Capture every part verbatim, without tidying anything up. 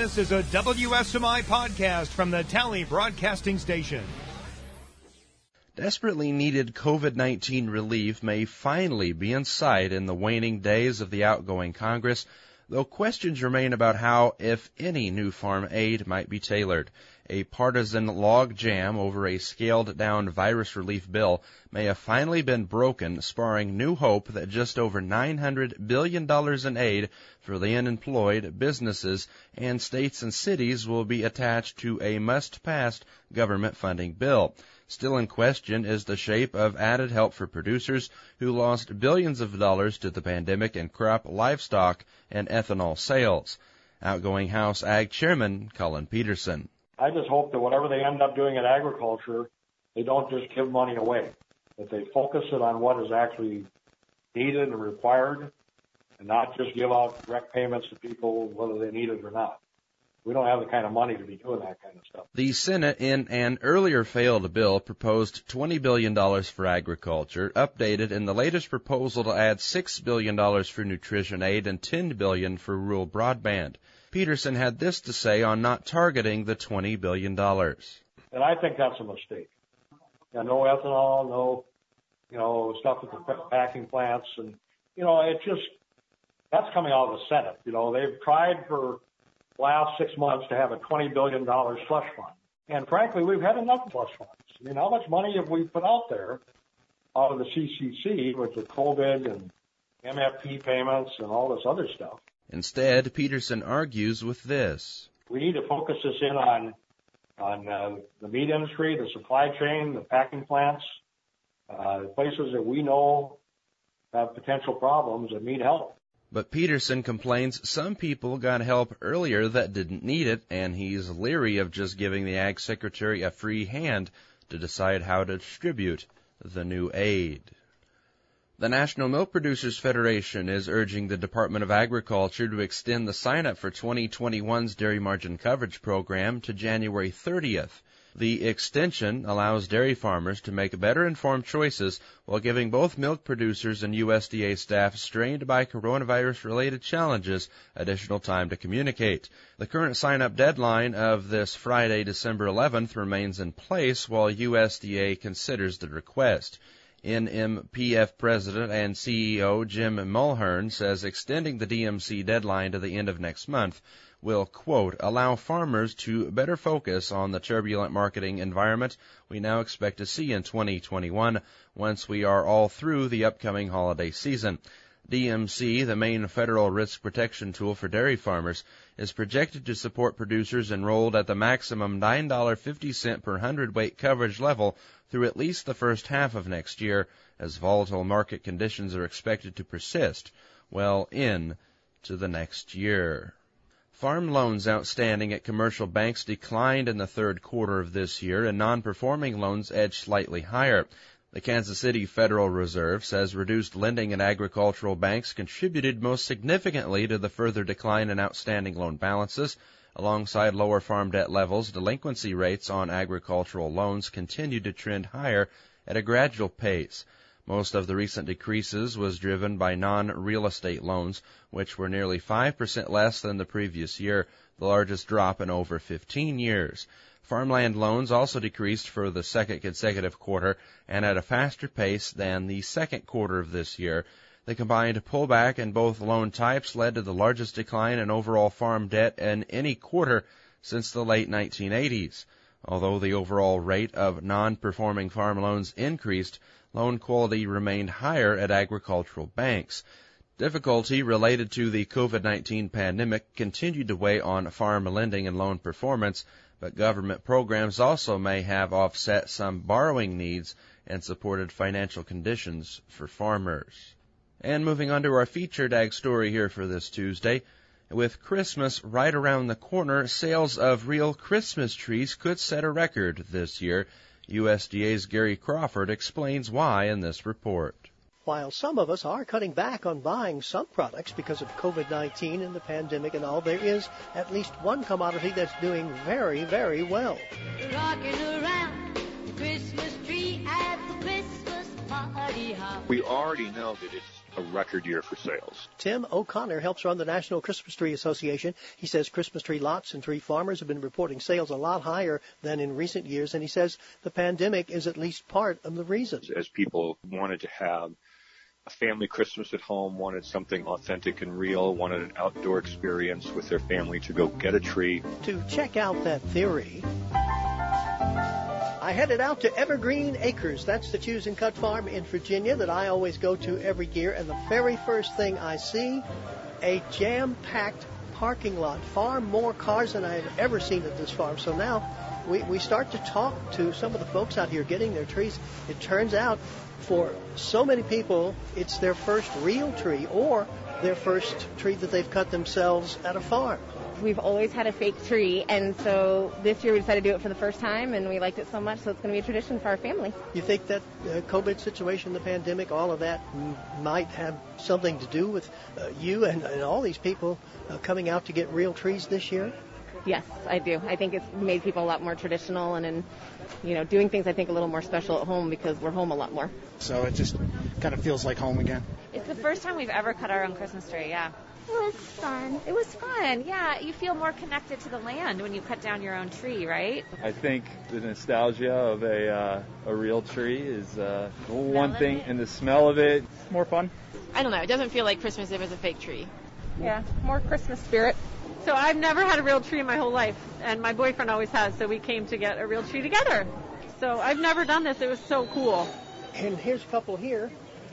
This is a W S M I podcast from the Tally Broadcasting Station. Desperately needed COVID nineteen relief may finally be in sight in the waning days of the outgoing Congress, though questions remain about how, if any, new farm aid might be tailored. A partisan log jam over a scaled-down virus relief bill may have finally been broken, sparring new hope that just over nine hundred billion dollars in aid for the unemployed, businesses, and states and cities will be attached to a must-pass government funding bill. Still in question is the shape of added help for producers who lost billions of dollars to the pandemic in crop, livestock, and ethanol sales. Outgoing House Ag Chairman Collin Peterson. I just hope that whatever they end up doing in agriculture, they don't just give money away, that they focus it on what is actually needed and required, and not just give out direct payments to people whether they need it or not. We don't have the kind of money to be doing that kind of stuff. The Senate, in an earlier failed bill, proposed twenty billion dollars for agriculture, updated in the latest proposal to add six billion dollars for nutrition aid and ten billion dollars for rural broadband. Peterson had this to say on not targeting the twenty billion dollars. And I think that's a mistake. Yeah, no ethanol, no, you know, stuff at the packing plants. And, you know, it just, that's coming out of the Senate. You know, they've tried for the last six months to have a twenty billion dollars slush fund. And frankly, we've had enough slush funds. I mean, how much money have we put out there out of the C C C with the COVID and M F P payments and all this other stuff? Instead, Peterson argues with this. We need to focus this in on on uh, the meat industry, the supply chain, the packing plants, uh, places that we know have potential problems and need help. But Peterson complains some people got help earlier that didn't need it, and he's leery of just giving the Ag Secretary a free hand to decide how to distribute the new aid. The National Milk Producers Federation is urging the Department of Agriculture to extend the sign-up for twenty twenty-one's Dairy Margin Coverage Program to January thirtieth. The extension allows dairy farmers to make better-informed choices while giving both milk producers and U S D A staff strained by coronavirus-related challenges additional time to communicate. The current sign-up deadline of this Friday, December eleventh, remains in place while U S D A considers the request. N M P F President and C E O Jim Mulhern says extending the D M C deadline to the end of next month will, quote, allow farmers to better focus on the turbulent marketing environment we now expect to see in twenty twenty-one once we are all through the upcoming holiday season. D M C, the main federal risk protection tool for dairy farmers, is projected to support producers enrolled at the maximum nine dollars and fifty cents per hundredweight coverage level through at least the first half of next year, as volatile market conditions are expected to persist well into the next year. Farm loans outstanding at commercial banks declined in the third quarter of this year, and non-performing loans edged slightly higher. The Kansas City Federal Reserve says reduced lending in agricultural banks contributed most significantly to the further decline in outstanding loan balances. Alongside lower farm debt levels, delinquency rates on agricultural loans continued to trend higher at a gradual pace. Most of the recent decreases was driven by non-real estate loans, which were nearly five percent less than the previous year, the largest drop in over fifteen years. Farmland loans also decreased for the second consecutive quarter and at a faster pace than the second quarter of this year. The combined pullback in both loan types led to the largest decline in overall farm debt in any quarter since the late nineteen eighties. Although the overall rate of non-performing farm loans increased, loan quality remained higher at agricultural banks. Difficulty related to the COVID nineteen pandemic continued to weigh on farm lending and loan performance, but government programs also may have offset some borrowing needs and supported financial conditions for farmers. And moving on to our featured ag story here for this Tuesday. With Christmas right around the corner, sales of real Christmas trees could set a record this year. U S D A's Gary Crawford explains why in this report. While some of us are cutting back on buying some products because of COVID nineteen and the pandemic and all, there is at least one commodity that's doing very, very well. Rocking around the Christmas tree at the Christmas party hop. We already know that it's a record year for sales. Tim O'Connor helps run the National Christmas Tree Association. He says Christmas tree lots and tree farmers have been reporting sales a lot higher than in recent years, and he says the pandemic is at least part of the reason. As people wanted to have a family Christmas at home, wanted something authentic and real, wanted an outdoor experience with their family to go get a tree. To check out that theory, I headed out to Evergreen Acres. That's the Choose and Cut farm in Virginia that I always go to every year. And the very first thing I see, a jam-packed parking lot. Far more cars than I have ever seen at this farm. So now we, we start to talk to some of the folks out here getting their trees. It turns out for so many people, it's their first real tree or their first tree that they've cut themselves at a farm. We've always had a fake tree, and so this year we decided to do it for the first time, and we liked it so much, so it's going to be a tradition for our family. You think that uh, COVID situation, the pandemic, all of that m- might have something to do with uh, you and, and all these people uh, coming out to get real trees this year? Yes, I do. I think it's made people a lot more traditional and, in, you know, doing things, I think, a little more special at home because we're home a lot more. So it just kind of feels like home again. It's the first time we've ever cut our own Christmas tree, yeah. It was fun. It was fun, yeah. You feel more connected to the land when you cut down your own tree, right? I think the nostalgia of a uh, a real tree is uh, one thing, and the smell of it, it's more fun. I don't know. It doesn't feel like Christmas if it's a fake tree. Yeah, more Christmas spirit. So I've never had a real tree in my whole life, and my boyfriend always has, so we came to get a real tree together. So I've never done this. It was so cool. And here's a couple here.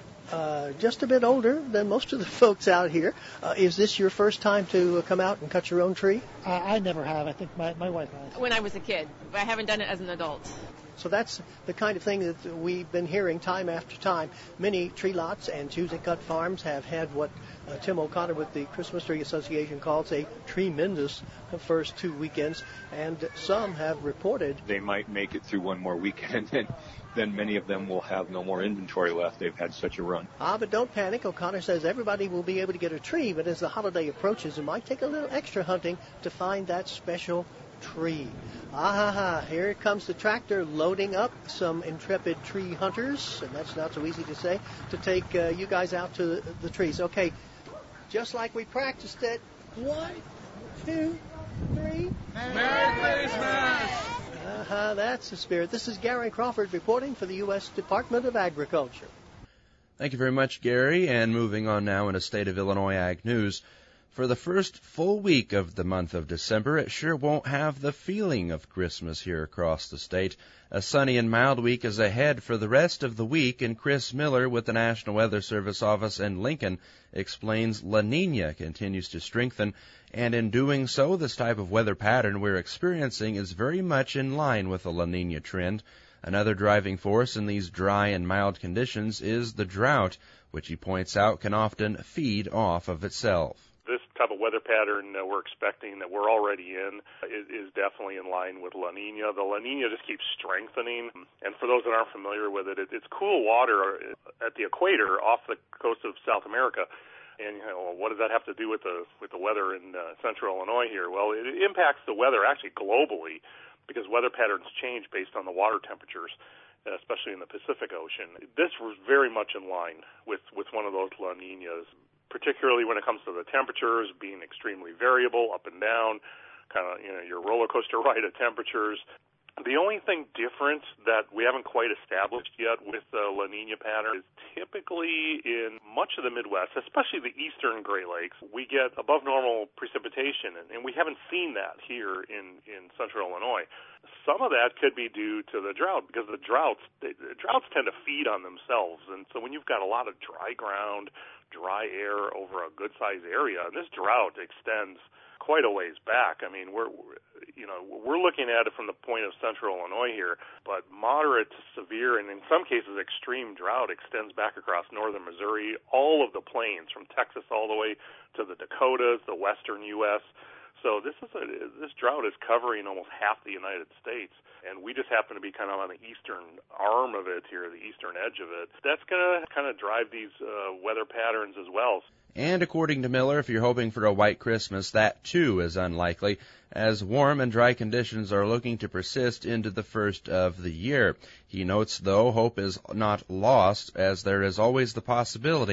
Uh, just a bit older than most of the folks out here. Uh, is this your first time to uh, come out and cut your own tree? Uh, I never have. I think my, my wife has. When I was a kid. I haven't done it as an adult. So that's the kind of thing that we've been hearing time after time. Many tree lots and Choose and Cut farms have had what uh, Tim O'Connor with the Christmas Tree Association calls a tremendous first two weekends, and some have reported they might make it through one more weekend, and then, then many of them will have no more inventory left. They've had such a run. Ah, but don't panic. O'Connor says everybody will be able to get a tree, but as the holiday approaches, it might take a little extra hunting to find that special tree. Ah ha ha, here comes the tractor loading up some intrepid tree hunters, and that's not so easy to say, to take uh, you guys out to the trees. Okay, just like we practiced it. One, two, three. Merry Christmas! Uh-huh, that's the spirit. This is Gary Crawford reporting for the U S Department of Agriculture. Thank you very much, Gary. And moving on now into State of Illinois Ag News. For the first full week of the month of December, it sure won't have the feeling of Christmas here across the state. A sunny and mild week is ahead for the rest of the week, and Chris Miller with the National Weather Service office in Lincoln explains La Nina continues to strengthen, and in doing so, this type of weather pattern we're experiencing is very much in line with the La Nina trend. Another driving force in these dry and mild conditions is the drought, which he points out can often feed off of itself. This type of weather pattern that we're expecting, that we're already in, is, is definitely in line with La Nina. The La Nina just keeps strengthening, and for those that aren't familiar with it, it it's cool water at the equator off the coast of South America. And you know, what does that have to do with the with the weather in uh, central Illinois here? Well, it impacts the weather actually globally because weather patterns change based on the water temperatures, especially in the Pacific Ocean. This was very much in line with, with one of those La Ninas, particularly when it comes to the temperatures being extremely variable, up and down, kind of, you know, your roller coaster ride of temperatures. The only thing different that we haven't quite established yet with the La Nina pattern is typically in much of the Midwest, especially the eastern Great Lakes, we get above normal precipitation, and, and we haven't seen that here in, in central Illinois. Some of that could be due to the drought, because the droughts, they, the droughts tend to feed on themselves, and so when you've got a lot of dry ground, dry air over a good-sized area, and this drought extends quite a ways back. I mean, we're, you know, we're looking at it from the point of central Illinois here, but moderate to severe, and in some cases extreme drought extends back across northern Missouri, all of the plains, from Texas all the way to the Dakotas, the western U S So this is a, this drought is covering almost half the United States, and we just happen to be kind of on the eastern arm of it here, the eastern edge of it. That's going to kind of drive these uh, weather patterns as well. And according to Miller, if you're hoping for a white Christmas, that too is unlikely, as warm and dry conditions are looking to persist into the first of the year. He notes, though, hope is not lost, as there is always the possibility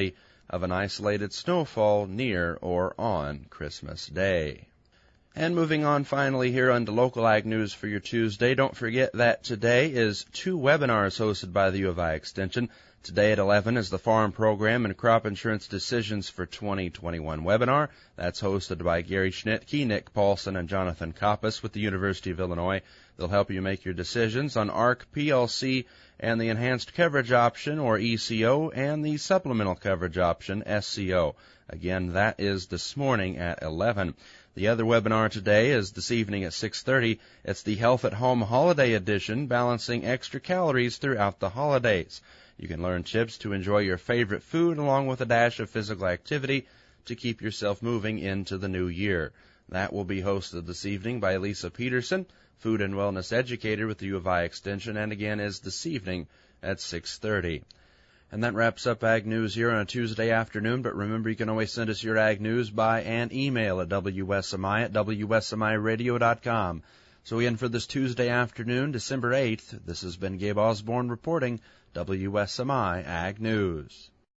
of an isolated snowfall near or on Christmas Day. And moving on finally here on to local ag news for your Tuesday, don't forget that today is two webinars hosted by the U of I Extension. Today at eleven is the Farm Program and Crop Insurance Decisions for twenty twenty-one webinar. That's hosted by Gary Schnittke, Nick Paulson, and Jonathan Koppas with the University of Illinois. They'll help you make your decisions on A R C, P L C, and the Enhanced Coverage Option, or E C O, and the Supplemental Coverage Option, S C O. Again, that is this morning at eleven. The other webinar today is this evening at six thirty. It's the Health at Home Holiday Edition, balancing extra calories throughout the holidays. You can learn tips to enjoy your favorite food along with a dash of physical activity to keep yourself moving into the new year. That will be hosted this evening by Lisa Peterson, food and wellness educator with the U of I Extension, and again is this evening at six thirty. And that wraps up Ag News here on a Tuesday afternoon, but remember you can always send us your Ag News by an email at W S M I at W S M I radio dot com. So again, for this Tuesday afternoon, December eighth, this has been Gabe Osborne reporting W S M I Ag News.